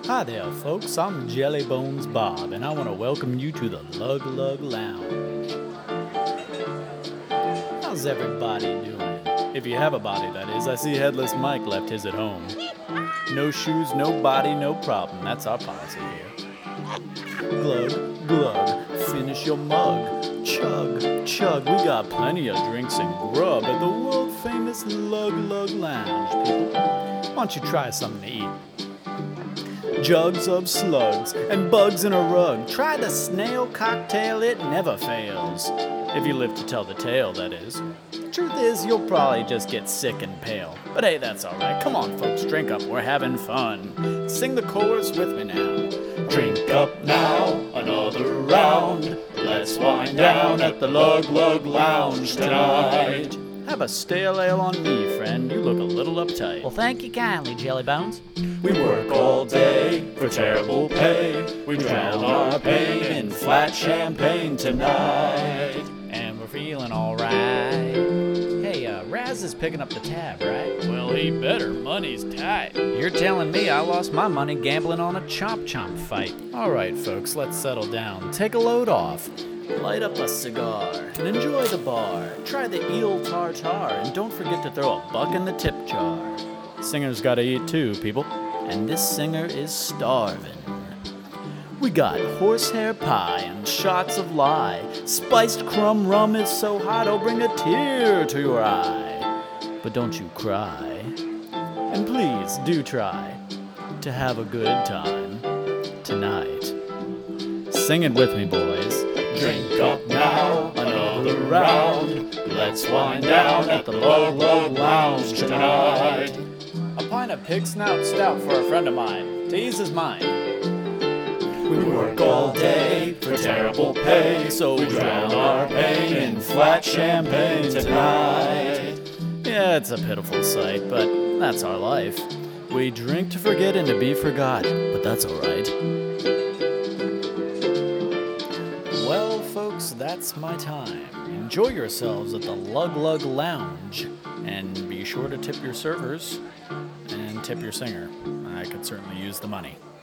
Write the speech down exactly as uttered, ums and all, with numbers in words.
Hi there, folks. I'm Jelly Bones Bob, and I want to welcome you to the Lug Lug Lounge. How's everybody doing? If you have a body, that is. I see Headless Mike left his at home. No shoes, no body, no problem. That's our policy here. Glug, glug, finish your mug. Chug, chug, we got plenty of drinks and grub at the world-famous Lug Lug Lounge, people. Why don't you try something to eat? Jugs of slugs and bugs in a rug. Try the snail cocktail, it never fails. If you live to tell the tale, that is. Truth is, you'll probably just get sick and pale. But hey, that's alright. Come on, folks, drink up. We're having fun. Sing the chorus with me now. Drink up now, another round. Let's wind down at the Lug Lug Lounge tonight. Have a stale ale on me, friend. You look a little uptight. Well, thank you kindly, Jelly Bones. We work all day for terrible pay. We drown our pain in flat champagne tonight. And we're feeling alright. Hey, uh, Raz is picking up the tab, right? Well, he better. Money's tight. You're telling me I lost my money gambling on a chomp chomp fight. All right, folks, let's settle down. Take a load off. Light up a cigar and enjoy the bar. Try the eel tartare and don't forget to throw a buck in the tip jar. Singers gotta eat too, people. And this singer is starving. We got horsehair pie and shots of lye. Spiced crumb rum is so hot it'll bring a tear to your eye. But don't you cry. And please do try to have a good time tonight. Sing it with me, boys. Drink up now, another round. Let's wind down at the Lug Lug Lounge tonight. A pint of pig snout stout for a friend of mine, to ease his mind. We work all day for terrible pay, so we drown our pain in flat champagne tonight. Yeah, it's a pitiful sight, but that's our life. We drink to forget and to be forgot, but that's alright. Well, folks, that's my time. Enjoy yourselves at the Lug Lug Lounge, and be sure to tip your servers and tip your singer. I could certainly use the money.